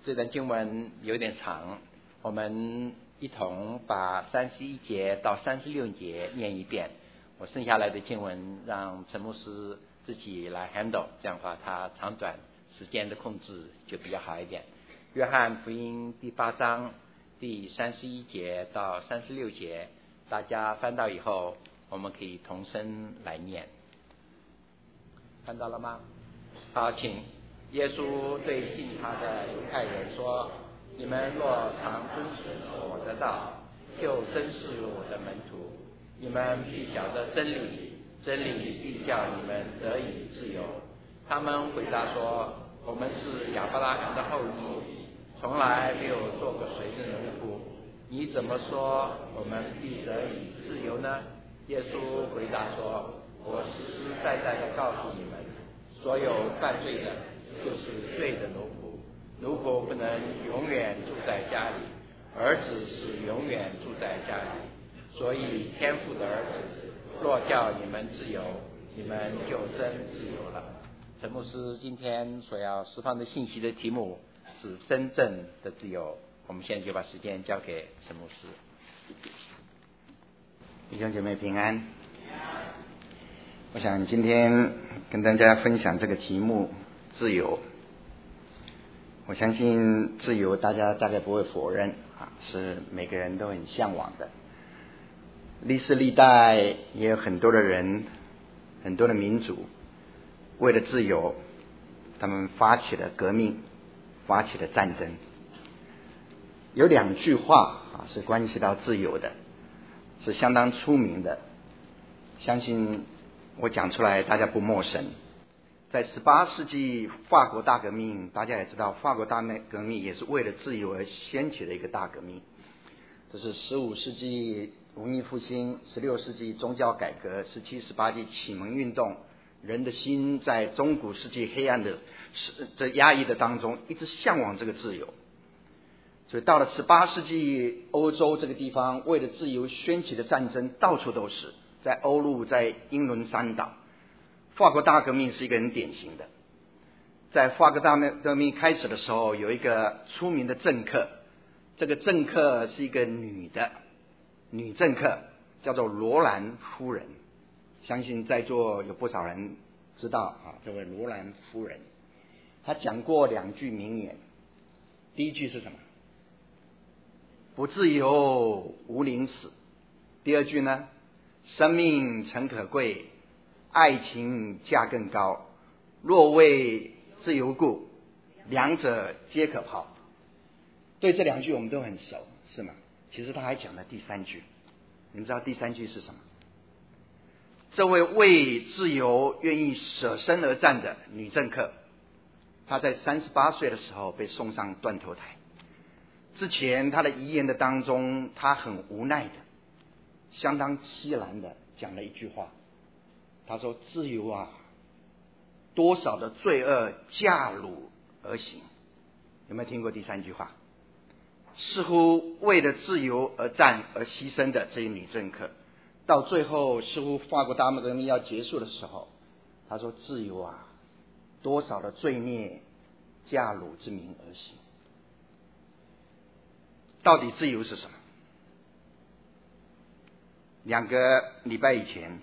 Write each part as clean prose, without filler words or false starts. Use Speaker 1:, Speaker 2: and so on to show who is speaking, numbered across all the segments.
Speaker 1: 这段经文有点长，我们一同把31节到36节念一遍。我剩下来的经文让陈牧师自己来 handle， 这样的话他长短时间的控制就比较好一点。约翰福音第8章第31节到36节，大家翻到以后，我们可以同声来念。看到了吗？好，请。耶稣对信他的犹太人说：你们若常遵守我的道，就真是我的门徒。你们必晓得真理，真理必叫你们得以自由。他们回答说：我们是亚伯拉罕的后裔，从来没有做过谁的奴仆，你怎么说我们必得以自由呢？耶稣回答说：我实实在在地告诉你们，所有犯罪的就是罪的奴仆，奴仆不能永远住在家里，儿子是永远住在家里。所以天父的儿子若叫你们自由，你们就真自由了。陈牧师今天所要释放的信息的题目是真正的自由。我们现在就把时间交给陈牧师。
Speaker 2: 弟兄姐妹平安。我想今天跟大家分享这个题目自由。我相信自由大家大概不会否认是每个人都很向往的。历史历代也有很多的人，很多的民族为了自由，他们发起了革命，发起了战争。有2句话是关系到自由的，是相当出名的，相信我讲出来大家不陌生。在18世纪法国大革命，大家也知道法国大革命也是为了自由而掀起的一个大革命。这是15世纪文艺复兴、16世纪宗教改革、17、18纪启蒙运动，人的心在中古世纪黑暗的这压抑的当中一直向往这个自由。所以到了18世纪，欧洲这个地方为了自由掀起的战争到处都是，在欧陆，在英伦三岛。法国大革命是一个很典型的。在法国大革命开始的时候，有一个出名的政客，这个政客是一个女政客，叫做罗兰夫人。相信在座有不少人知道这位罗兰夫人。她讲过2句名言。第一句是什么？不自由无宁死。第2句呢？生命诚可贵，爱情价更高，若为自由故，2者皆可抛。对这2句我们都很熟，是吗？其实他还讲了第3句。你们知道第3句是什么？这位为自由愿意舍身而战的女政客，她在38岁的时候被送上断头台。之前她的遗言的当中，她很无奈的，相当凄然的讲了一句话。她说：自由多少的罪恶驾辱而行。有没有听过第3句话？似乎为了自由而战而牺牲的这一女政客，到最后似乎法国大革命要结束的时候，她说：自由多少的罪孽驾辱之名而行。到底自由是什么？2个礼拜以前，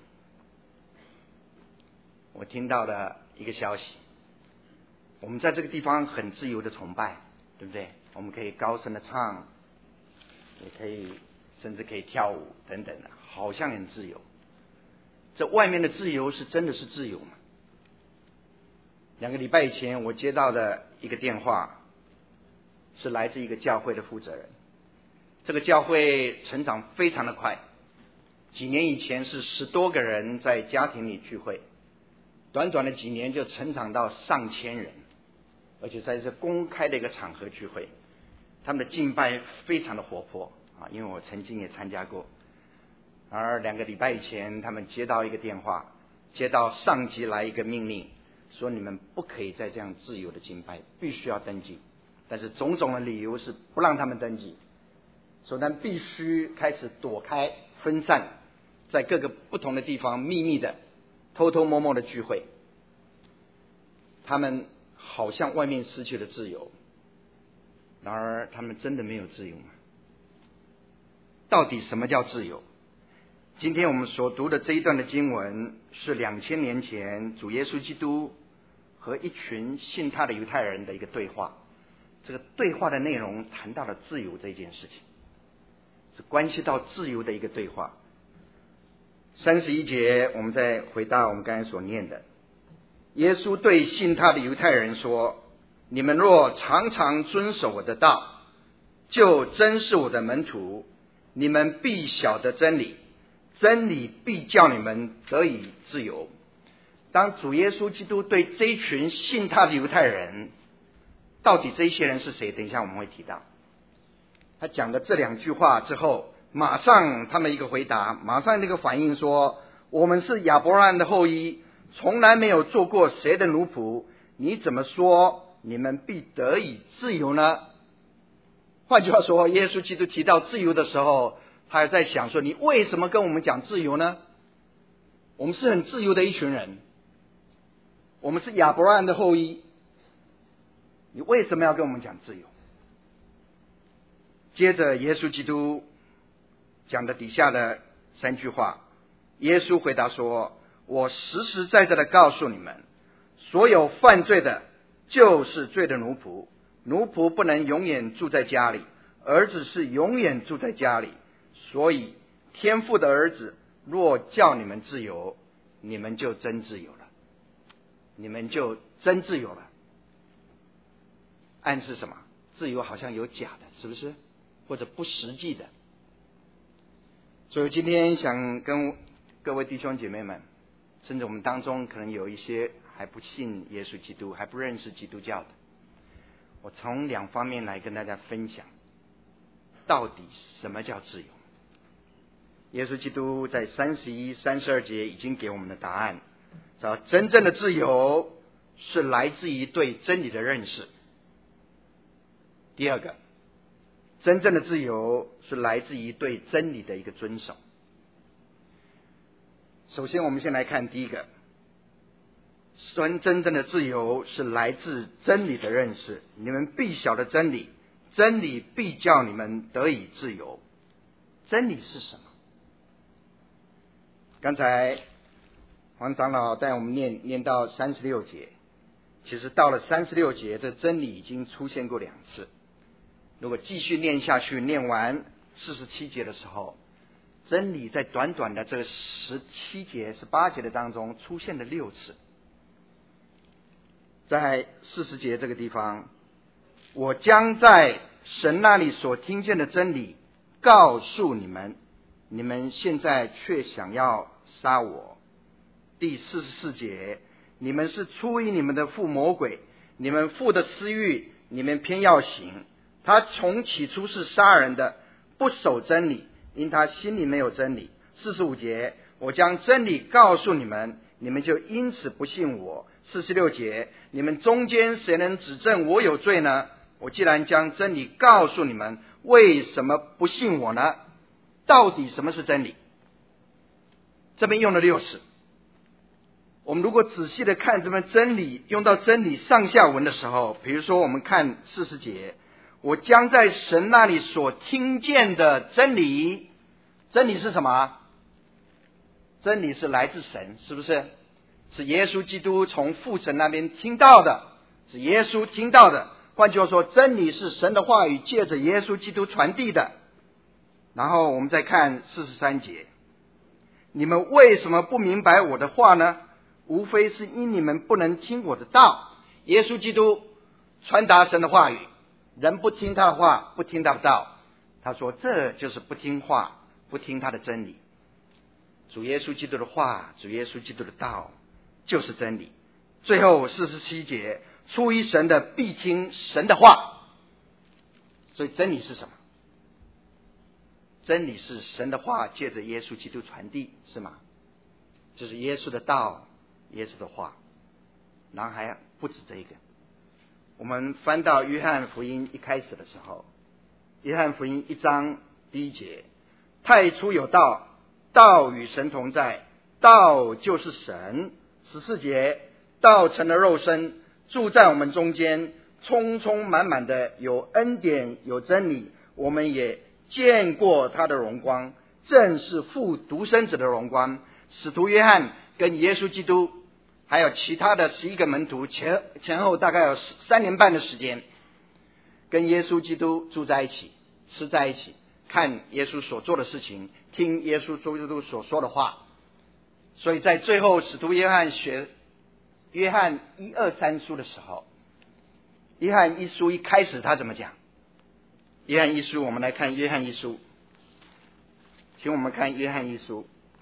Speaker 2: 我听到了一个消息。我们在这个地方很自由的崇拜，对不对？我们可以高声的唱，也可以甚至可以跳舞等等的，好像很自由。这外面的自由是真的是自由吗？2个礼拜以前，我接到的一个电话，是来自一个教会的负责人。这个教会成长非常的快，几年以前是10多个人在家庭里聚会，短短的几年就成长到上千人，而且在这公开的一个场合聚会，他们的敬拜非常的活泼因为我曾经也参加过。而2个礼拜以前，他们接到一个电话，接到上级来一个命令，说你们不可以再这样自由的敬拜，必须要登记。但是种种的理由是不让他们登记，所以他们必须开始躲开分散，在各个不同的地方秘密的偷偷摸摸的聚会。他们好像外面失去了自由， 然而他们真的没有自由吗？到底什么叫自由？今天我们所读的这一段的经文是2000年前主耶稣基督和一群信他的犹太人的一个对话。这个对话的内容谈到了自由这件事情，是关系到自由的一个对话。31节，我们再回到我们刚才所念的，耶稣对信他的犹太人说：你们若常常遵守我的道，就真是我的门徒，你们必晓得真理，真理必叫你们得以自由。当主耶稣基督对这一群信他的犹太人，到底这些人是谁？等一下我们会提到。他讲的这2句话之后，马上他们一个回答，马上那个反应说：我们是亚伯拉罕的后裔，从来没有做过谁的奴仆，你怎么说你们必得以自由呢？换句话说，耶稣基督提到自由的时候，他还在想说，你为什么跟我们讲自由呢？我们是很自由的一群人，我们是亚伯拉罕的后裔，你为什么要跟我们讲自由？接着耶稣基督讲的底下的3句话，耶稣回答说：我实实在在的告诉你们，所有犯罪的就是罪的奴仆，奴仆不能永远住在家里，儿子是永远住在家里。所以天父的儿子若叫你们自由，你们就真自由了，你们就真自由了。暗示什么？自由好像有假的，是不是？或者不实际的。所以今天想跟各位弟兄姐妹们，甚至我们当中可能有一些还不信耶稣基督，还不认识基督教的，我从2方面来跟大家分享，到底什么叫自由。耶稣基督在31、32节已经给我们的答案，真正的自由是来自于对真理的认识。第二个，真正的自由是来自于对真理的一个遵守。首先我们先来看第一个，真正的自由是来自真理的认识，你们必晓得真理，真理必叫你们得以自由。真理是什么？刚才黄长老带我们念到36节，其实到了36节，这真理已经出现过2次。如果继续念下去，念完47节的时候，真理在短短的这17节、18节的当中出现了6次。在40节这个地方，我将在神那里所听见的真理告诉你们，你们现在却想要杀我。第44节，你们是出于你们的父魔鬼，你们父的私欲，你们偏要行。他从起初是杀人的，不守真理，因他心里没有真理。45节，我将真理告诉你们，你们就因此不信我。46节，你们中间谁能指证我有罪呢？我既然将真理告诉你们，为什么不信我呢？到底什么是真理？这边用了6次。我们如果仔细的看这边真理，用到真理上下文的时候，比如说我们看40节，我将在神那里所听见的真理，真理是什么？真理是来自神，是不是？是耶稣基督从父神那边听到的，是耶稣听到的。换句话说，真理是神的话语借着耶稣基督传递的。然后我们再看43节，你们为什么不明白我的话呢？无非是因你们不能听我的道。耶稣基督传达神的话语，人不听他的话，不听他的道，他说这就是不听话，不听他的真理。主耶稣基督的话，主耶稣基督的道就是真理。最后47节，出于神的必听神的话。所以真理是什么？真理是神的话借着耶稣基督传递，是吗？就是耶稣的道，耶稣的话。然后还不止这个，我们翻到约翰福音一开始的时候，约翰福音1章1节，太初有道，道与神同在，道就是神。14节，道成了肉身，住在我们中间， 充充满满的有恩典有真理，我们也见过他的荣光，正是父独生子的荣光。使徒约翰跟耶稣基督还有其他的11个门徒前后大概有3年半的时间，跟耶稣基督住在一起，吃在一起，看耶稣所做的事情，听耶稣基督所说的话。所以在最后使徒约翰学约翰1、2、3书的时候，约翰一书一开始他怎么讲？约翰一书，我们来看约翰一书，请我们看约翰一书。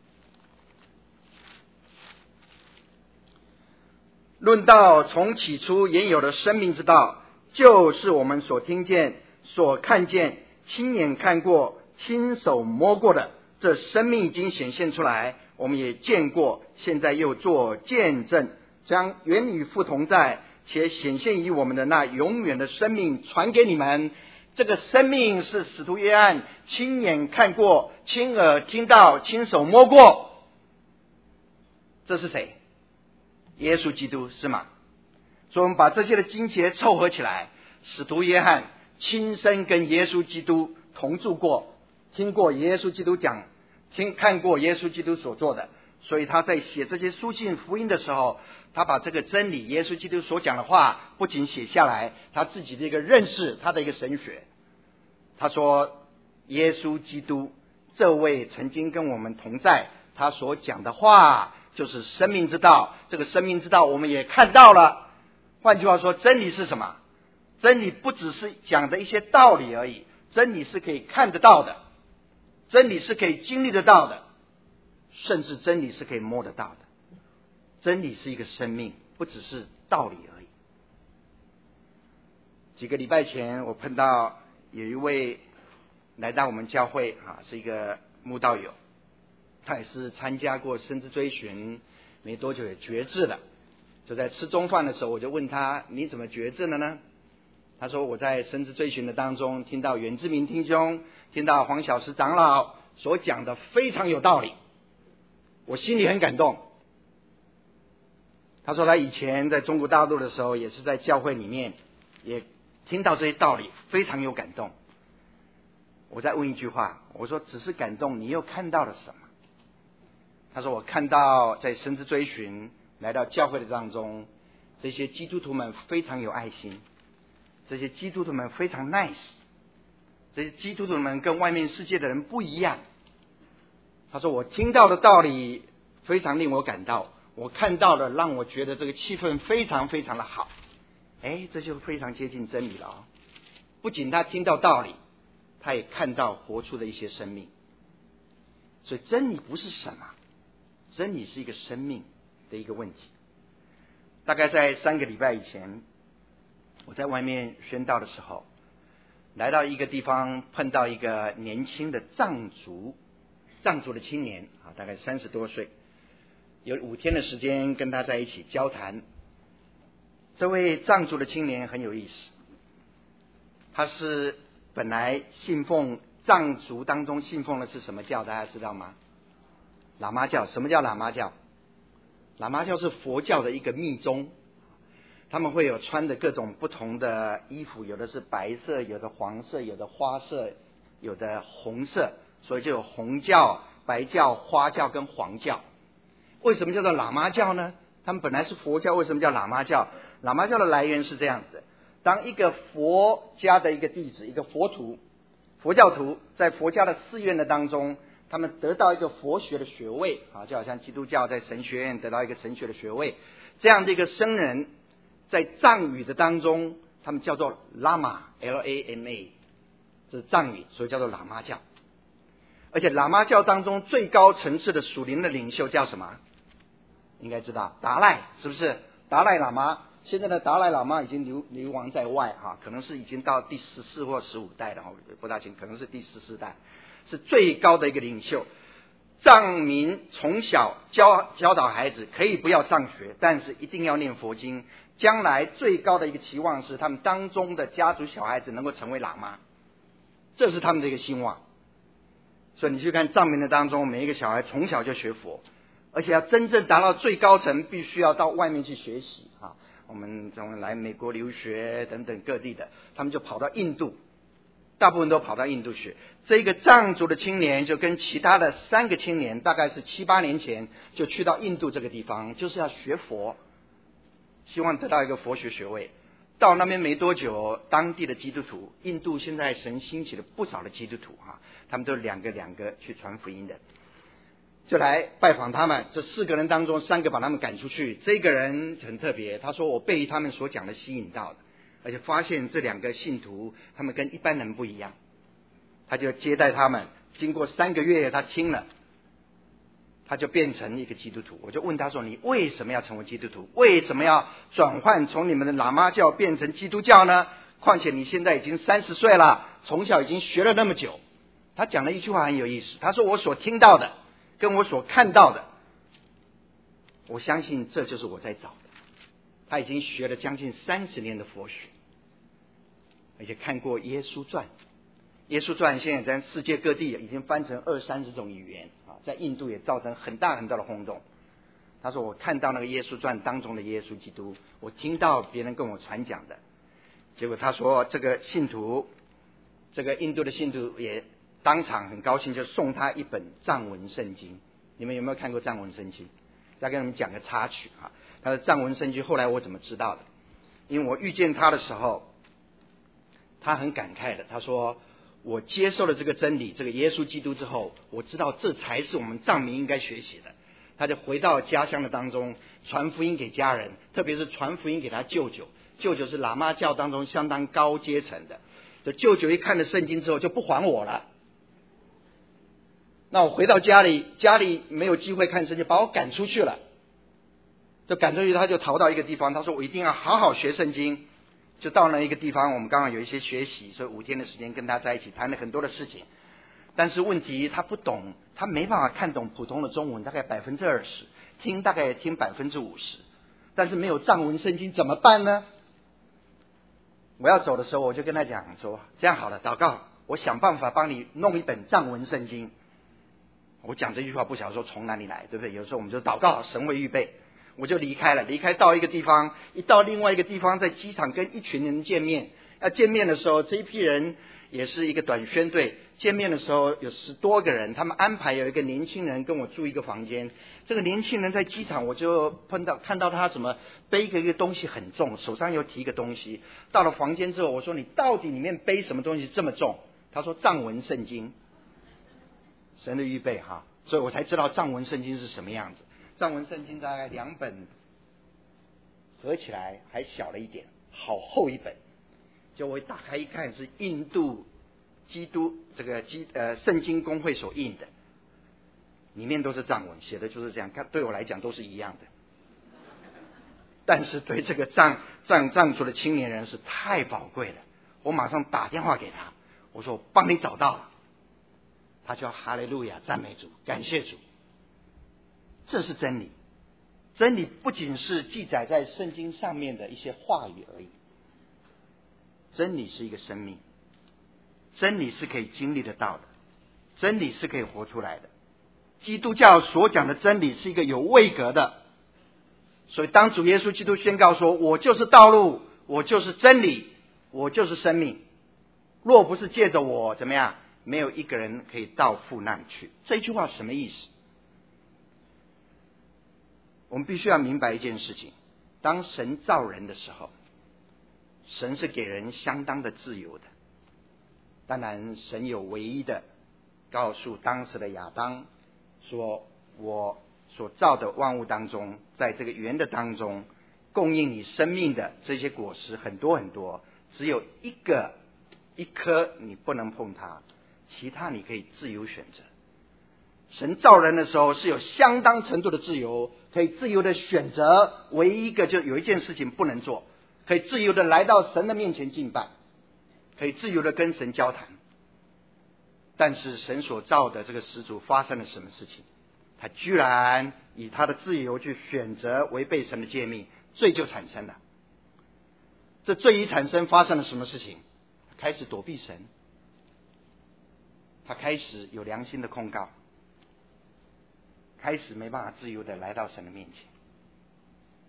Speaker 2: 论到从起初原有的生命之道，就是我们所听见、所看见、亲眼看过、亲手摸过的，这生命已经显现出来，我们也见过，现在又做见证，将原与父同在且显现于我们的那永远的生命传给你们。这个生命是使徒约翰亲眼看过、亲耳听到、亲手摸过。这是谁？耶稣基督，是吗？所以我们把这些的经节凑合起来，使徒约翰亲身跟耶稣基督同住过，听过耶稣基督讲，看过耶稣基督所做的，所以他在写这些书信福音的时候，他把这个真理耶稣基督所讲的话不仅写下来，他自己的一个认识，他的一个神学。他说耶稣基督这位曾经跟我们同在，他所讲的话就是生命之道，这个生命之道我们也看到了。换句话说，真理是什么？真理不只是讲的一些道理而已，真理是可以看得到的，真理是可以经历得到的，甚至真理是可以摸得到的。真理是一个生命，不只是道理而已。几个礼拜前我碰到有一位来到我们教会是一个慕道友，他也是参加过生之追寻，没多久也决志了。就在吃中饭的时候，我就问他，你怎么决志了呢？他说，我在生之追寻的当中听到袁志明弟兄，听到黄小石长老所讲的非常有道理，我心里很感动。他说他以前在中国大陆的时候，也是在教会里面也听到这些道理，非常有感动。我再问一句话，我说只是感动，你又看到了什么？他说我看到在生之追寻来到教会的当中，这些基督徒们非常有爱心，这些基督徒们非常 nice， 这些基督徒们跟外面世界的人不一样。他说我听到的道理非常令我感到，我看到了让我觉得这个气氛非常非常的好。这就非常接近真理了。不仅他听到道理，他也看到活出的一些生命。所以真理不是什么，真理是一个生命的一个问题。大概在3个礼拜以前，我在外面宣道的时候，来到一个地方，碰到一个年轻的藏族的青年大概30多岁，有5天的时间跟他在一起交谈。这位藏族的青年很有意思，他是本来信奉藏族当中信奉的是什么教？大家知道吗？喇嘛教。什么叫喇嘛教？喇嘛教是佛教的一个密宗，他们会有穿的各种不同的衣服，有的是白色，有的黄色，有的花色，有的红色，所以就有红教、白教、花教跟黄教。为什么叫做喇嘛教呢？他们本来是佛教，为什么叫喇嘛教？喇嘛教的来源是这样子的：当一个佛家的一个弟子，一个佛教徒，在佛家的寺院的当中，他们得到一个佛学的学位就好像基督教在神学院得到一个神学的学位，这样的一个僧人，在藏语的当中，他们叫做喇嘛 ，L-A-M-A， 这是藏语，所以叫做喇嘛教。而且喇嘛教当中最高层次的属灵的领袖叫什么？应该知道，达赖，是不是？达赖喇嘛。现在的达赖喇嘛已经流亡在外可能是已经到第14或15代了，不大清，可能是第14代，是最高的一个领袖。藏民从小教导孩子可以不要上学，但是一定要念佛经，将来最高的一个期望是他们当中的家族小孩子能够成为喇嘛，这是他们的一个兴旺。所以你去看藏民的当中，每一个小孩从小就学佛，而且要真正达到最高层，必须要到外面去学习我们从来美国留学等等各地的，他们就跑到印度，大部分都跑到印度去。这个藏族的青年就跟其他的3个青年，大概是7、8年前就去到印度这个地方，就是要学佛，希望得到一个佛学学位。到那边没多久，当地的基督徒，印度现在神兴起了不少的基督徒他们都两个去传福音的，就来拜访他们。这4个人当中3个把他们赶出去，这个人很特别，他说我被他们所讲的吸引到的，而且发现这2个信徒他们跟一般人不一样，他就接待他们。经过3个月他听了，他就变成一个基督徒。我就问他说，你为什么要成为基督徒？为什么要转换从你们的喇嘛教变成基督教呢？况且你现在已经30岁了，从小已经学了那么久。他讲了一句话很有意思，他说我所听到的跟我所看到的，我相信这就是我在找的。他已经学了将近30年的佛学，而且看过耶稣传。耶稣传现在在世界各地已经翻成20-30种语言在印度也造成很大的轰动。他说我看到那个耶稣传当中的耶稣基督，我听到别人跟我传讲的。结果他说这个信徒，这个印度的信徒也当场很高兴，就送他一本藏文圣经。你们有没有看过藏文圣经？再跟你们讲个插曲他的藏文圣经后来我怎么知道的？因为我遇见他的时候，他很感慨的，他说我接受了这个真理，这个耶稣基督之后，我知道这才是我们藏民应该学习的。他就回到家乡的当中，传福音给家人，特别是传福音给他舅舅。舅舅是喇嘛教当中相当高阶层的，这舅舅一看了圣经之后就不还我了。那我回到家里没有机会看圣经，把我赶出去了。就赶出去，他就逃到一个地方，他说我一定要好好学圣经。就到了一个地方，我们刚好有一些学习，所以5天的时间跟他在一起谈了很多的事情。但是问题他不懂，他没办法看懂普通的中文，大概20%，听大概听50%，但是没有藏文圣经怎么办呢？我要走的时候，我就跟他讲说，这样好了，祷告，我想办法帮你弄一本藏文圣经。我讲这句话不晓得说从哪里来，对不对？有时候我们就祷告，神为预备。我就离开到一个地方，一到另外一个地方，在机场跟一群人见面。要见面的时候，这一批人也是一个短宣队。见面的时候有10多个人，他们安排有一个年轻人跟我住一个房间。这个年轻人在机场，我就看到他怎么背一个东西很重，手上又提一个东西。到了房间之后，我说你到底里面背什么东西这么重？他说藏文圣经，神的预备所以我才知道藏文圣经是什么样子。藏文圣经大概2本合起来还小了一点，好厚一本。就我打开一看，是印度基督这个圣经公会所印的，里面都是藏文，写的就是这样。对我来讲都是一样的，但是对这个藏族的青年人是太宝贵了。我马上打电话给他，我说我帮你找到了。他就哈利路亚，赞美主，感谢主。这是真理，真理不仅是记载在圣经上面的一些话语而已，真理是一个生命，真理是可以经历得到的，真理是可以活出来的。基督教所讲的真理是一个有位格的，所以当主耶稣基督宣告说我就是道路，我就是真理，我就是生命，若不是借着我怎么样，没有一个人可以到父那里去。这句话什么意思？我们必须要明白一件事情，当神造人的时候，神是给人相当的自由的。当然神有唯一的告诉当时的亚当说，我所造的万物当中，在这个园的当中供应你生命的这些果实很多很多，只有一颗你不能碰它，其他你可以自由选择。神造人的时候是有相当程度的自由，可以自由的选择，唯一一个就有一件事情不能做，可以自由的来到神的面前敬拜，可以自由的跟神交谈。但是神所造的这个始祖发生了什么事情？他居然以他的自由去选择违背神的诫命，罪就产生了。这罪一产生，发生了什么事情？开始躲避神，他开始有良心的控告，开始没办法自由的来到神的面前。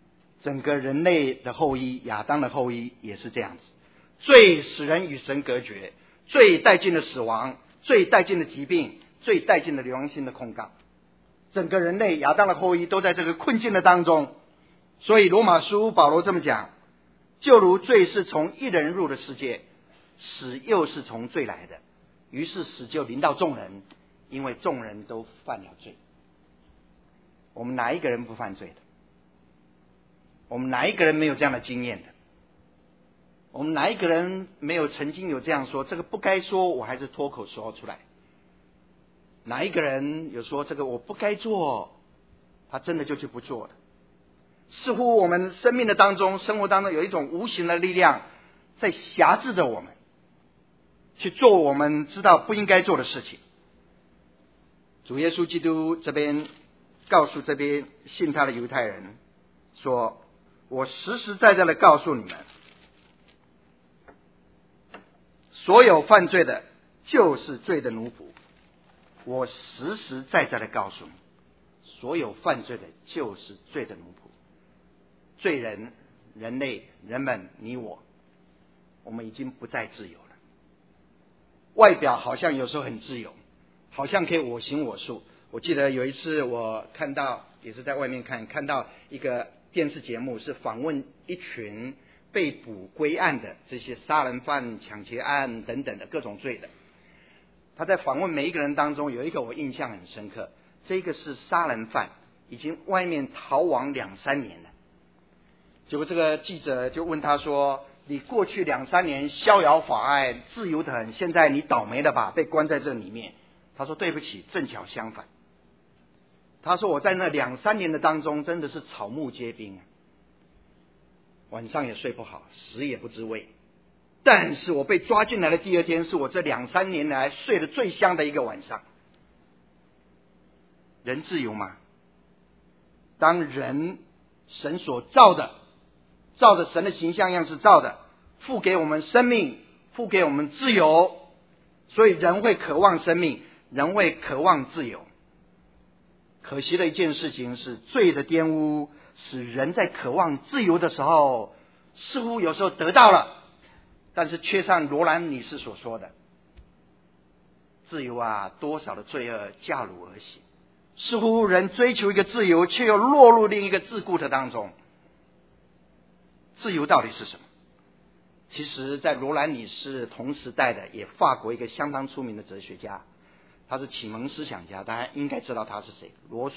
Speaker 2: 整个人类的后裔，亚当的后裔也是这样子。罪使人与神隔绝，罪带进了死亡，罪带进了疾病，罪带进了良心的控告。整个人类亚当的后裔都在这个困境的当中。所以罗马书保罗这么讲，就如罪是从一人入了世界，死又是从罪来的，于是死就临到众人，因为众人都犯了罪。我们哪一个人不犯罪的？我们哪一个人没有这样的经验的？我们哪一个人没有曾经有这样说，这个不该说我还是脱口说出来？哪一个人有说这个我不该做，他真的就去不做了？似乎我们生命的当中，生活当中有一种无形的力量在辖制着我们，去做我们知道不应该做的事情。主耶稣基督这边告诉这边信他的犹太人说，我实实在在的告诉你们，所有犯罪的就是罪的奴仆。我实实在在的告诉你，所有犯罪的就是罪的奴仆。罪人、人类、人们，你我们已经不再自由了。外表好像有时候很自由，好像可以我行我素。我记得有一次我看到，也是在外面看到一个电视节目，是访问一群被捕归案的这些杀人犯、抢劫案等等的各种罪的。他在访问每一个人当中，有一个我印象很深刻，这个是杀人犯，已经外面逃亡2-3年了。结果这个记者就问他说，你过去2-3年逍遥法外，自由的很，现在你倒霉了吧，被关在这里面。他说对不起，正巧相反。他说我在那2-3年的当中真的是草木皆兵，晚上也睡不好，食也不知味。但是我被抓进来的第二天，是我这2-3年来睡得最香的一个晚上。人自由吗？当人神所造的，照着神的形象样式造的，赋给我们生命，赋给我们自由，所以人会渴望生命，人会渴望自由。可惜的一件事情是，罪的玷污使人在渴望自由的时候，似乎有时候得到了，但是却像罗兰女士所说的，自由啊，多少的罪恶驾汝而行。似乎人追求一个自由，却又落入另一个桎梏的当中。自由到底是什么？其实在罗兰女士同时代的，也法国一个相当出名的哲学家，他是启蒙思想家，大家应该知道他是谁，卢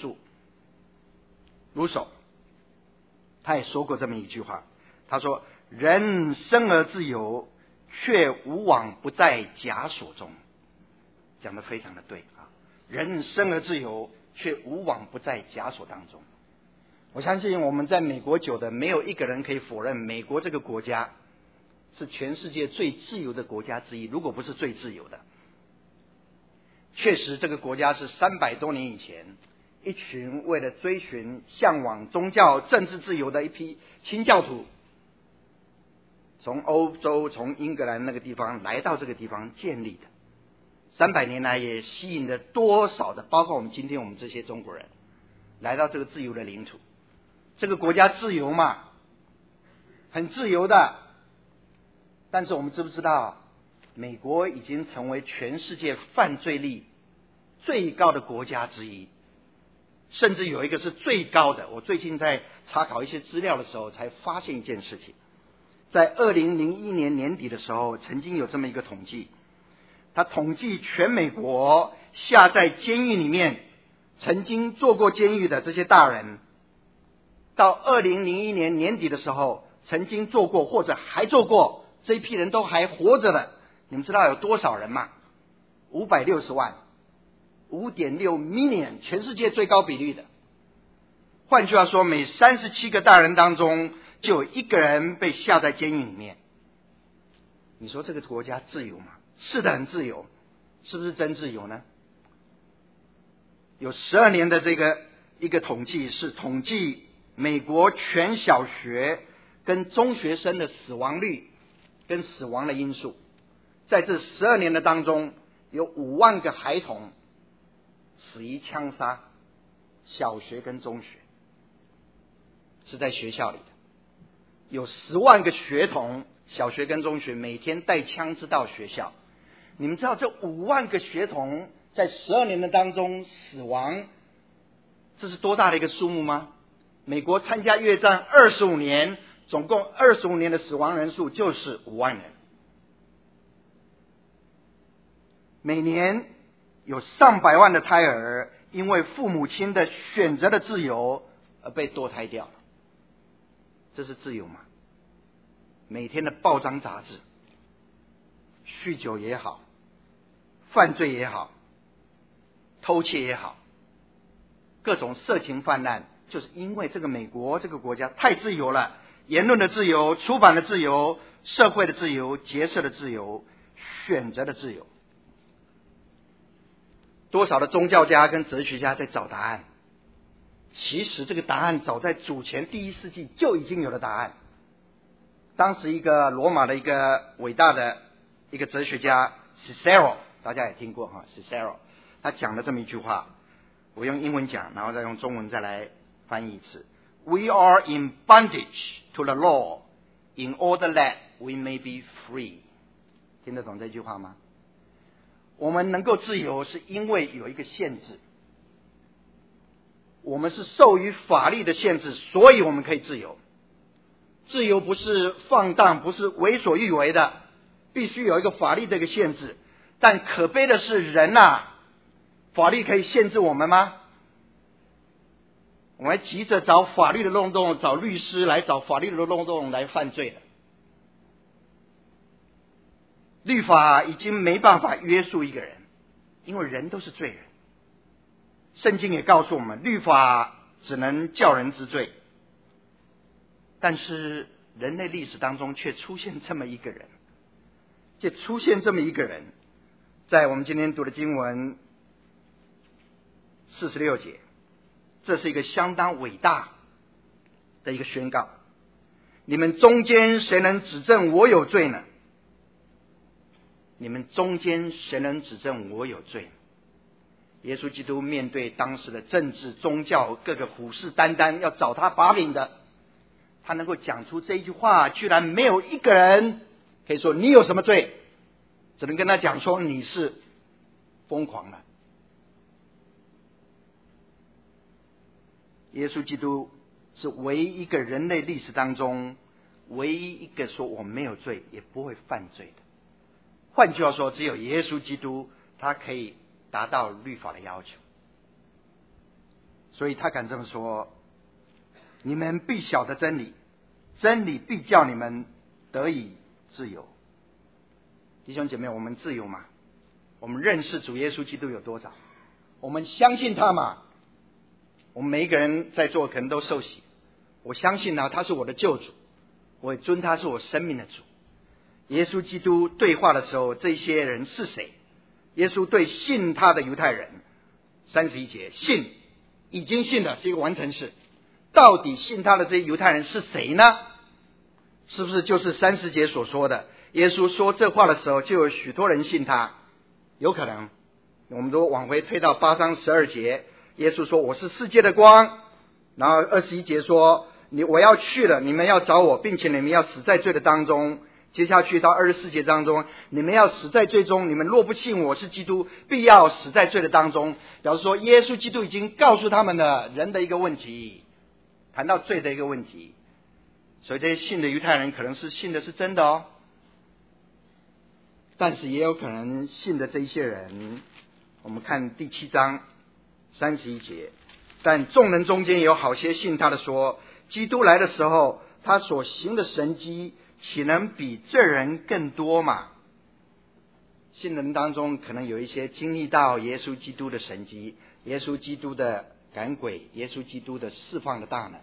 Speaker 2: 梭。他也说过这么一句话，他说，人生而自由，却无往不在枷锁中。讲得非常的对啊！人生而自由，却无往不在枷锁当中。我相信我们在美国久的，没有一个人可以否认，美国这个国家是全世界最自由的国家之一，如果不是最自由的。确实这个国家是300多年以前，一群为了追寻向往宗教政治自由的一批清教徒，从欧洲从英格兰那个地方来到这个地方建立的。300年来也吸引了多少的，包括我们今天我们这些中国人来到这个自由的领土。这个国家自由嘛，很自由的。但是我们知不知道，美国已经成为全世界犯罪率最高的国家之一，甚至有一个是最高的。我最近在查考一些资料的时候才发现一件事情，在2001年年底的时候，曾经有这么一个统计，他统计全美国下在监狱里面曾经坐过监狱的这些大人，到2001年年底的时候，曾经做过或者还做过，这一批人都还活着的，你们知道有多少人吗？560万， 5.6 million， 全世界最高比率的。换句话说，每37个大人当中就有1个人被下在监狱里面。你说这个国家自由吗？是的，很自由。是不是真自由呢？有12年的这个一个统计，是统计美国全小学跟中学生的死亡率跟死亡的因素。在这12年的当中，有5万个孩童死于枪杀，小学跟中学，是在学校里的。 有10万个学童，小学跟中学每天带枪支到学校。你们知道这5万个学童在12年的当中死亡，这是多大的一个数目吗？美国参加越战25年，总共25年的死亡人数就是5万人。每年有上百万的胎儿因为父母亲的选择的自由而被堕胎掉了。这是自由吗？每天的报章杂志，酗酒也好，犯罪也好，偷窃也好，各种色情泛滥，就是因为这个美国这个国家太自由了，言论的自由、出版的自由、社会的自由、结社的自由、选择的自由。多少的宗教家跟哲学家在找答案，其实这个答案早在主前第1世纪就已经有了答案。当时一个罗马的一个伟大的一个哲学家 Cicero， 大家也听过哈 Cicero， 他讲了这么一句话，我用英文讲，然后再用中文再来翻译一次。 We are in bondage to the law in order that we may be free。 听得懂这句话吗？我们能够自由是因为有一个限制，我们是受于法律的限制，所以我们可以自由。自由不是放荡，不是为所欲为的，必须有一个法律的一个限制。但可悲的是人啊，法律可以限制我们吗？我们还急着找法律的漏洞，找律师来找法律的漏洞来犯罪了。律法已经没办法约束一个人，因为人都是罪人。圣经也告诉我们，律法只能叫人知罪，但是人类历史当中却出现这么一个人，在我们今天读的经文46节，这是一个相当伟大的一个宣告。你们中间谁能指证我有罪呢？你们中间谁能指证我有罪呢？耶稣基督面对当时的政治、宗教各个虎视眈眈要找他把柄的，他能够讲出这一句话，居然没有一个人可以说你有什么罪，只能跟他讲说你是疯狂了。耶稣基督是唯一一个人类历史当中唯一一个说我没有罪也不会犯罪的。换句话说，只有耶稣基督他可以达到律法的要求，所以他敢这么说：你们必晓得真理，真理必叫你们得以自由。弟兄姐妹，我们自由吗？我们认识主耶稣基督有多少？我们相信他吗？我们每一个人在座可能都受洗，我相信他是我的救主，我也尊他是我生命的主。耶稣基督对话的时候，这些人是谁？耶稣对信他的犹太人，31节，信，已经信了，是一个完成式。到底信他的这些犹太人是谁呢？是不是就是30节所说的，耶稣说这话的时候就有许多人信他？有可能。我们都往回推到8章12节，耶稣说我是世界的光，然后21节说我要去了，你们要找我，并且你们要死在罪的当中。接下去到24节当中，你们要死在罪中，你们若不信我是基督，必要死在罪的当中。表示说耶稣基督已经告诉他们了人的一个问题，谈到罪的一个问题。所以这些信的犹太人可能是信的是真的哦，但是也有可能信的这一些人，我们看第7章31节，但众人中间有好些信他的说，基督来的时候，他所行的神迹岂能比这人更多嘛？信人当中可能有一些经历到耶稣基督的神迹，耶稣基督的赶鬼，耶稣基督的释放的大能。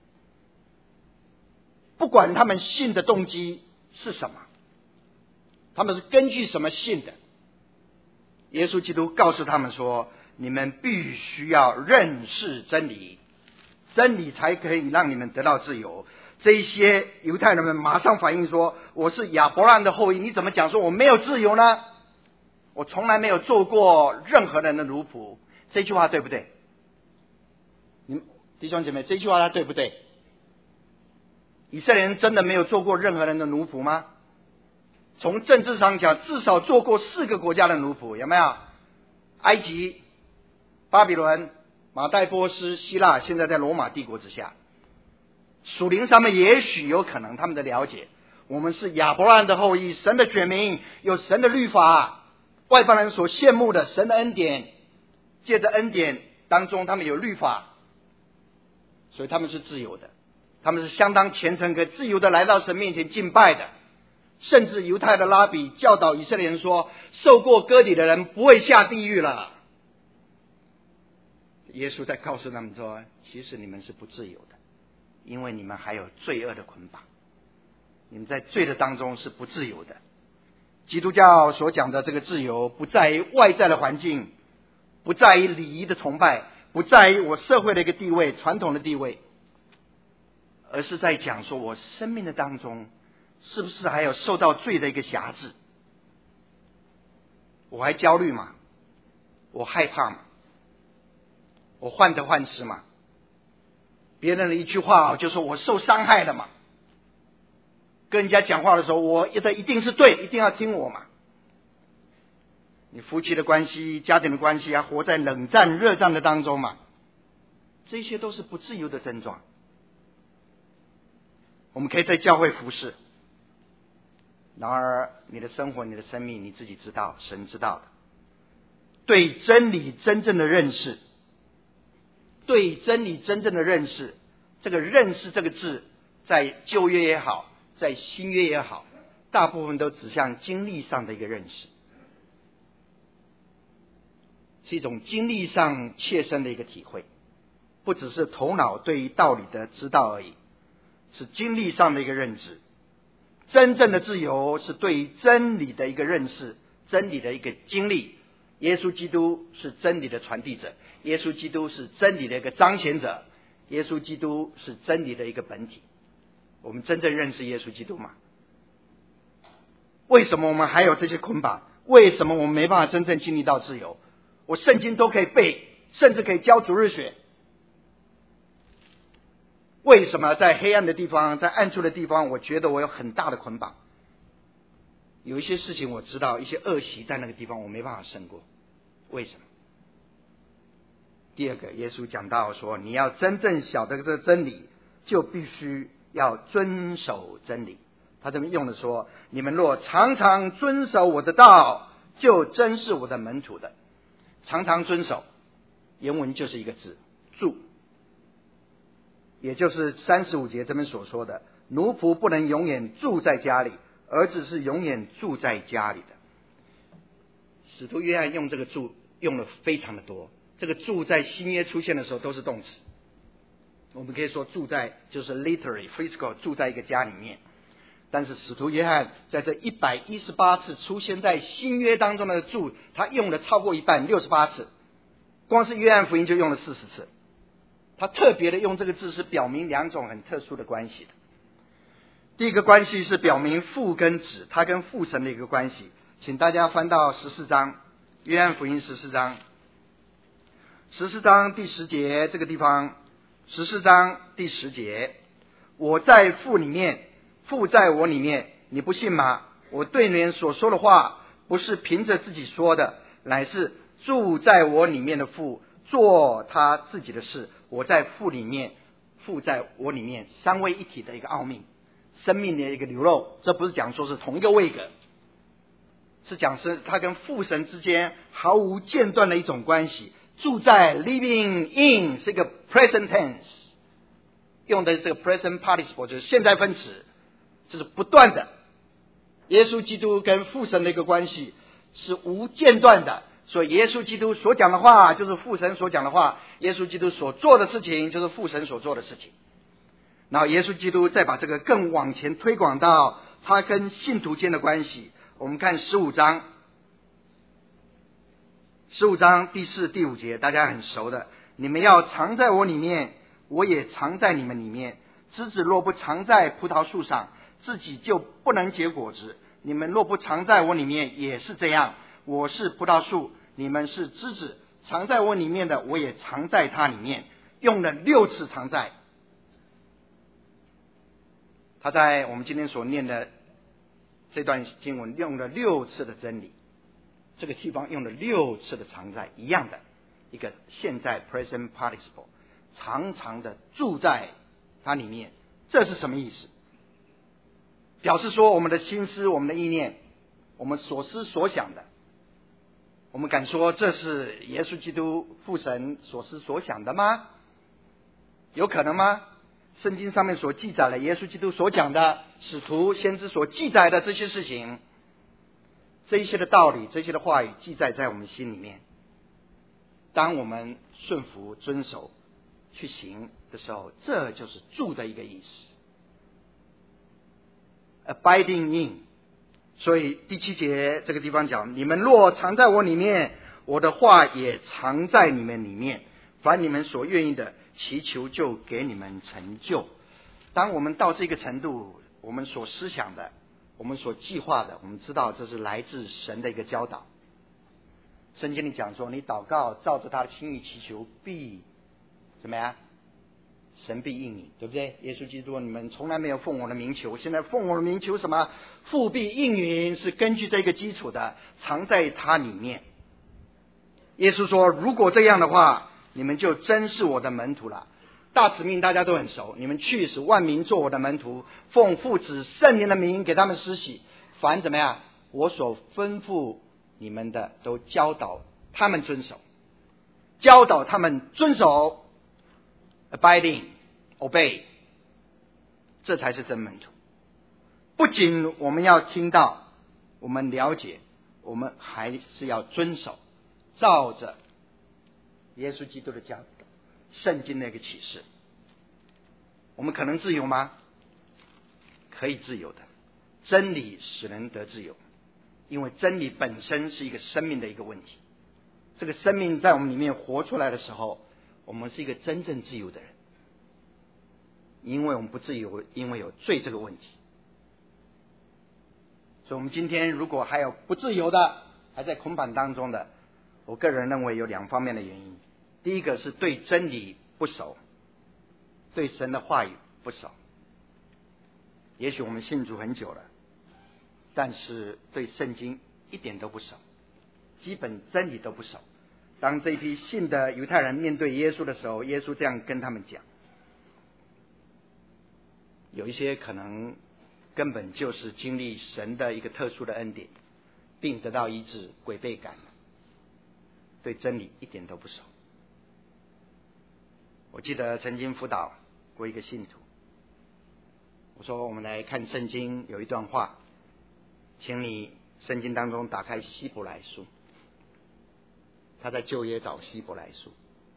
Speaker 2: 不管他们信的动机是什么，他们是根据什么信的，耶稣基督告诉他们说，你们必须要认识真理，真理才可以让你们得到自由。这一些犹太人们马上反应说，我是亚伯拉罕的后裔，你怎么讲说我没有自由呢？我从来没有做过任何人的奴仆。这句话对不对？你们弟兄姐妹，这句话它对不对？ 以色列人真的没有做过任何人的奴仆吗？从政治上讲，至少做过4个国家的奴仆，有没有？埃及、巴比伦、马代波斯、希腊，现在在罗马帝国之下。属灵上面也许有可能他们的了解，我们是亚伯拉罕的后裔，神的选民，有神的律法，外邦人所羡慕的神的恩典，借着恩典当中他们有律法，所以他们是自由的，他们是相当虔诚可自由的来到神面前敬拜的。甚至犹太的拉比教导以色列人说，受过割礼的人不会下地狱了。耶稣在告诉他们说，其实你们是不自由的，因为你们还有罪恶的捆绑，你们在罪的当中是不自由的。基督教所讲的这个自由，不在于外在的环境，不在于礼仪的崇拜，不在于我社会的一个地位，传统的地位，而是在讲说我生命的当中是不是还有受到罪的一个辖制？我还焦虑吗？我害怕吗？我患得患失吗？别人的一句话就说我受伤害了嘛？跟人家讲话的时候，我一定是对，一定要听我嘛？你夫妻的关系、家庭的关系啊，活在冷战、热战的当中嘛？这些都是不自由的症状。我们可以在教会服侍，然而你的生活、你的生命你自己知道，神知道的。对真理真正的认识，对真理真正的认识，这个认识这个字，在旧约也好，在新约也好，大部分都指向经历上的一个认识，是一种经历上切身的一个体会，不只是头脑对于道理的知道而已，是经历上的一个认知。真正的自由是对于真理的一个认识，真理的一个经历。耶稣基督是真理的传递者，耶稣基督是真理的一个彰显者，耶稣基督是真理的一个本体。我们真正认识耶稣基督吗？为什么我们还有这些捆绑？为什么我们没办法真正经历到自由？我圣经都可以背，甚至可以教主日学，为什么在黑暗的地方，在暗处的地方，我觉得我有很大的捆绑？有一些事情我知道，一些恶习在那个地方我没办法胜过，为什么？第二个，耶稣讲到说，你要真正晓得这个真理，就必须要遵守真理。他这边用的说，你们若常常遵守我的道，就真是我的门徒的。常常遵守，原文就是一个字，住，也就是35节这边所说的，奴仆不能永远住在家里，儿子是永远住在家里的。使徒约翰用这个住用了非常的多，这个住在新约出现的时候都是动词，我们可以说住在就是 literally physical 住在一个家里面，但是使徒约翰在这118次出现在新约当中的住，他用了超过一半68次，光是约翰福音就用了40次。他特别的用这个字是表明2种很特殊的关系的。第一个关系是表明父跟子，他跟父神的一个关系。请大家翻到14章，约翰福音14章，14章第10节，这个地方14章第10节，我在父里面，父在我里面，你不信吗？我对你们所说的话，不是凭着自己说的，乃是住在我里面的父做他自己的事。我在父里面，父在我里面，三位一体的一个奥秘，生命的一个流露。这不是讲说是同一个位格，是讲是他跟父神之间毫无间断的一种关系。住在 living in 是一个 present tense， 用的这个 present participle 就是现在分词，就是不断的。耶稣基督跟父神的一个关系是无间断的，所以耶稣基督所讲的话就是父神所讲的话，耶稣基督所做的事情就是父神所做的事情。然后耶稣基督再把这个更往前推广到他跟信徒间的关系。我们看15章第4、第5节，大家很熟的，你们要藏在我里面，我也藏在你们里面。枝子若不藏在葡萄树上，自己就不能结果子，你们若不藏在我里面也是这样。我是葡萄树，你们是枝子，藏在我里面的，我也藏在它里面。用了6次藏在， 他在我们今天所念的这段经文用了6次的真理，这个地方用了6次的常在，一样的一个现在 present participle， 常常的住在它里面。这是什么意思？表示说我们的心思、我们的意念、我们所思所想的，我们敢说这是耶稣基督父神所思所想的吗？有可能吗？圣经上面所记载的耶稣基督所讲的使徒先知所记载的这些事情，这一些的道理，这些的话语记载在我们心里面，当我们顺服遵守去行的时候，这就是住的一个意思， abiding in。 所以第7节这个地方讲，你们若常在我里面，我的话也常在你们里面，凡你们所愿意的祈求就给你们成就。当我们到这个程度，我们所思想的，我们所计划的，我们知道这是来自神的一个教导。圣经里讲说，你祷告照着他的心意祈求，必怎么样？神必应你，对不对？耶稣基督，你们从来没有奉我的名求，现在奉我的名求什么？父必应允，是根据这个基础的，藏在他里面。耶稣说，如果这样的话，你们就真是我的门徒了。大使命大家都很熟，你们去使万民做我的门徒，奉父子圣灵的名给他们施洗，凡怎么样，我所吩咐你们的，都教导他们遵守，教导他们遵守， abiding obey， 这才是真门徒。不仅我们要听到，我们了解，我们还是要遵守，照着耶稣基督的教导，圣经的一个启示。我们可能自由吗？可以自由的。真理使人得自由，因为真理本身是一个生命的一个问题。这个生命在我们里面活出来的时候，我们是一个真正自由的人。因为我们不自由，因为有罪这个问题。所以我们今天如果还有不自由的，还在捆绑当中的，我个人认为有2方面的原因。第一个是对真理不熟，对神的话语不熟。也许我们信主很久了，但是对圣经一点都不熟，基本真理都不熟。当这批信的犹太人面对耶稣的时候，耶稣这样跟他们讲，有一些可能根本就是经历神的一个特殊的恩典，并得到医治，鬼被赶了，对真理一点都不熟。我记得曾经辅导过一个信徒，我说我们来看圣经，有一段话，请你圣经当中打开希伯来书。他在旧约找希伯来书，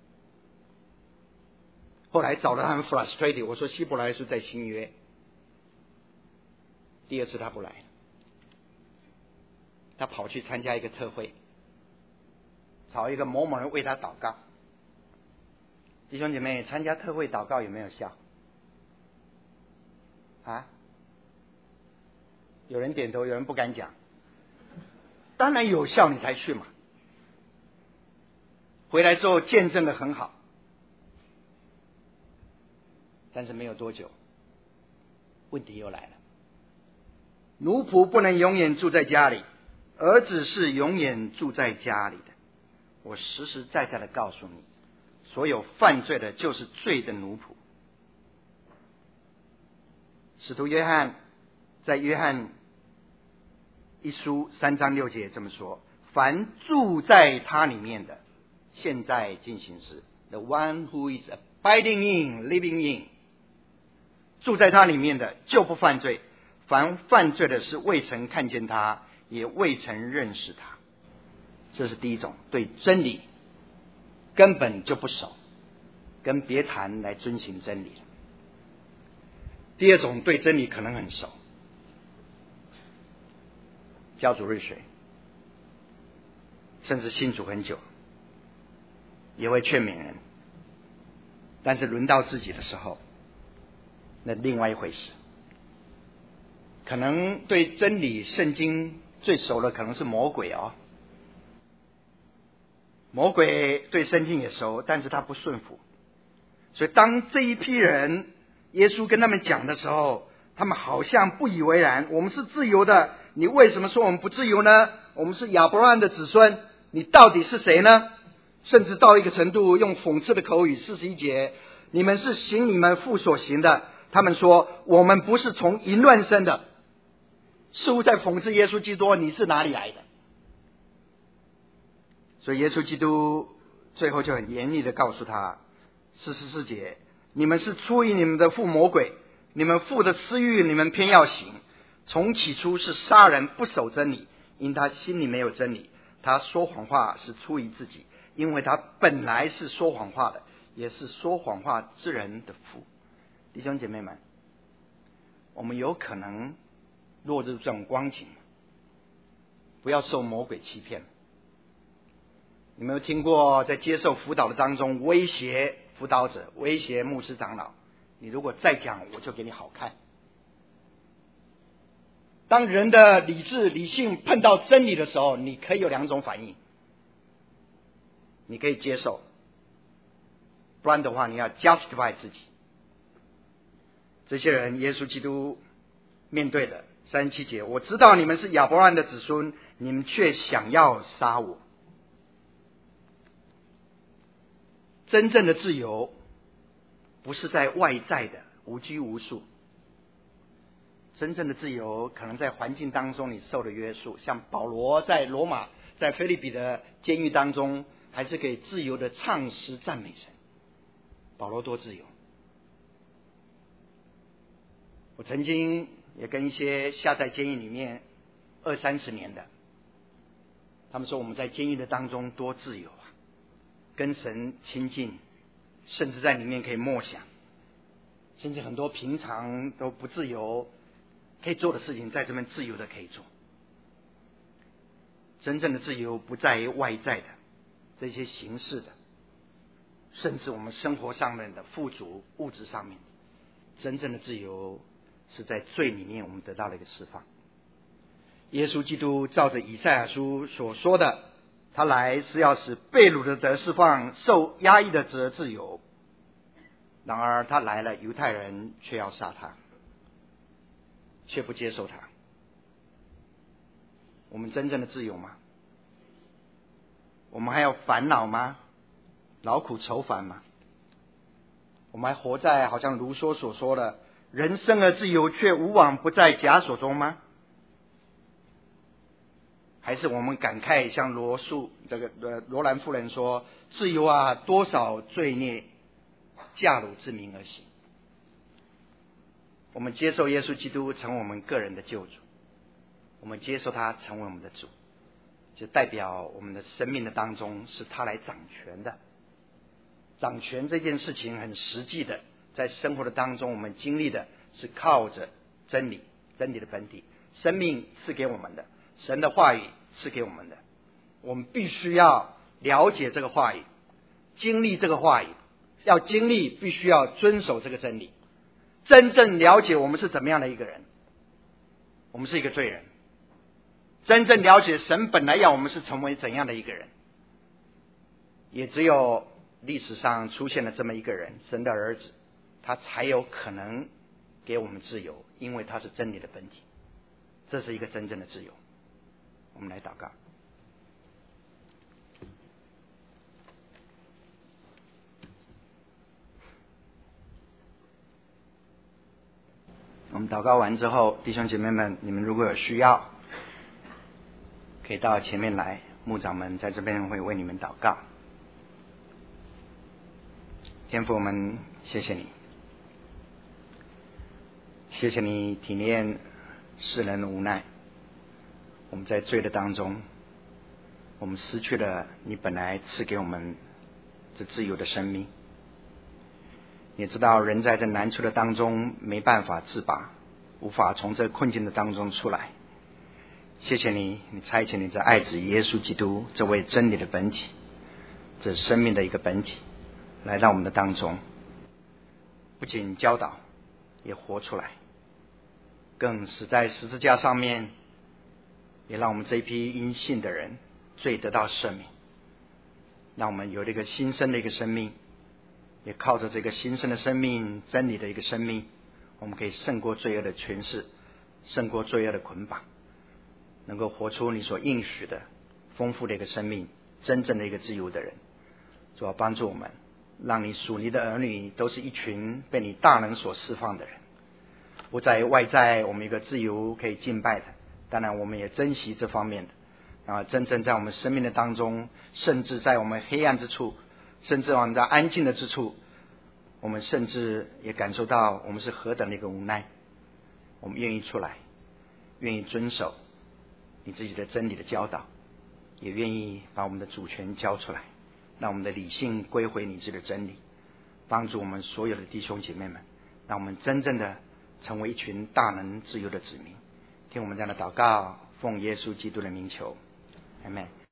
Speaker 2: 后来找了他们 frustrated， 我说希伯来书在新约。第2次他不来，他跑去参加一个特会，找一个某某人为他祷告。弟兄姐妹，参加特会祷告有没有效？啊？有人点头，有人不敢讲。当然有效，你才去嘛。回来之后见证的很好，但是没有多久，问题又来了。奴仆不能永远住在家里，儿子是永远住在家里的。我实实在在的告诉你，所有犯罪的就是罪的奴仆。使徒约翰在约翰一书3章6节这么说，凡住在他里面的，现在进行时 the one who is abiding in, living in， 住在他里面的就不犯罪，凡犯罪的是未曾看见他，也未曾认识他。这是第一种，对真理根本就不熟，跟别谈来遵行真理。第2种，对真理可能很熟，教主日学，甚至信主很久，也会劝勉人，但是轮到自己的时候，那另外一回事。可能对真理圣经最熟的可能是魔鬼哦，魔鬼对圣经也熟，但是他不顺服。所以当这一批人耶稣跟他们讲的时候， 他们好像不以为然。我们是自由的，你为什么说我们不自由呢？我们是亚伯拉罕的子孙，你到底是谁呢？甚至到一个程度，用讽刺的口语，41节，你们是行你们父所行的。他们说我们不是从淫乱生的，似乎在讽刺耶稣基督，你是哪里来的？所以耶稣基督最后就很严厉的告诉他，44节，你们是出于你们的父魔鬼，你们父的私欲你们偏要行，从起初是杀人不守真理，因他心里没有真理，他说谎话是出于自己，因为他本来是说谎话的，也是说谎话之人的父。弟兄姐妹们，我们有可能落入这种光景，不要受魔鬼欺骗。你们有听过在接受辅导的当中威胁辅导者，威胁牧师长老，你如果再讲我就给你好看。当人的理智理性碰到真理的时候，你可以有两种反应，你可以接受，不然的话你要 justify 自己。这些人耶稣基督面对的37节，我知道你们是亚伯拉罕的子孙，你们却想要杀我。真正的自由不是在外在的无拘无束，真正的自由可能在环境当中你受了约束，像保罗在罗马在腓立比的监狱当中还是可以自由的唱诗赞美神。保罗多自由。我曾经也跟一些下在监狱里面20-30年的，他们说我们在监狱的当中多自由啊，跟神亲近，甚至在里面可以默想，甚至很多平常都不自由可以做的事情，在这边自由的可以做。真正的自由不在于外在的这些形式的，甚至我们生活上面的富足物质上面，真正的自由是在罪里面我们得到了一个释放。耶稣基督照着以赛亚书所说的，他来是要使被掳的得释放，受压抑的得自由。然而他来了，犹太人却要杀他，却不接受他。我们真正的自由吗？我们还有烦恼吗？劳苦愁烦吗？我们还活在好像卢梭所说的人生而自由，却无往不在枷锁中吗？还是我们感慨像罗兰夫人说，自由啊，多少罪孽驾辱之名而行。我们接受耶稣基督成为我们个人的救主，我们接受他成为我们的主，就代表我们的生命的当中是他来掌权的。掌权这件事情很实际的，在生活的当中我们经历的是靠着真理，真理的本体，生命赐给我们的，神的话语赐给我们的，我们必须要了解这个话语，经历这个话语，要经历必须要遵守这个真理，真正了解我们是怎么样的一个人，我们是一个罪人，真正了解神本来要我们是成为怎样的一个人，也只有历史上出现了这么一个人，神的儿子，他才有可能给我们自由，因为他是真理的本体，这是一个真正的自由。我们来祷告。我们祷告完之后，弟兄姐妹们，你们如果有需要，可以到前面来，牧长们在这边会为你们祷告。天父，我们谢谢你，谢谢你体谅世人的无奈。我们在罪的当中，我们失去了你本来赐给我们这自由的生命。也知道人在这难处的当中没办法自拔，无法从这困境的当中出来。谢谢你，你差遣你这爱子耶稣基督，这位真理的本体，这生命的一个本体，来到我们的当中，不仅教导，也活出来，更是在十字架上面也让我们这一批因信的人罪得到赦免，让我们有了一个新生的一个生命，也靠着这个新生的生命，真理的一个生命， 我们可以胜过罪恶的权势，胜过罪恶的捆绑，能够活出你所应许的丰富的一个生命，真正的一个自由的人。主要帮助我们，让你属你的儿女都是一群被你大能所释放的人，不在外在我们一个自由可以敬拜的，当然我们也珍惜这方面的，然后真正在我们生命的当中，甚至在我们黑暗之处，甚至我们在安静的之处，我们甚至也感受到我们是何等的一个无奈。我们愿意出来，愿意遵守你自己的真理的教导，也愿意把我们的主权交出来，让我们的理性归回你自己的真理，帮助我们所有的弟兄姐妹们，让我们真正的成为一群大能自由的子民。听我们这样的祷告，奉耶稣基督的名求，阿们。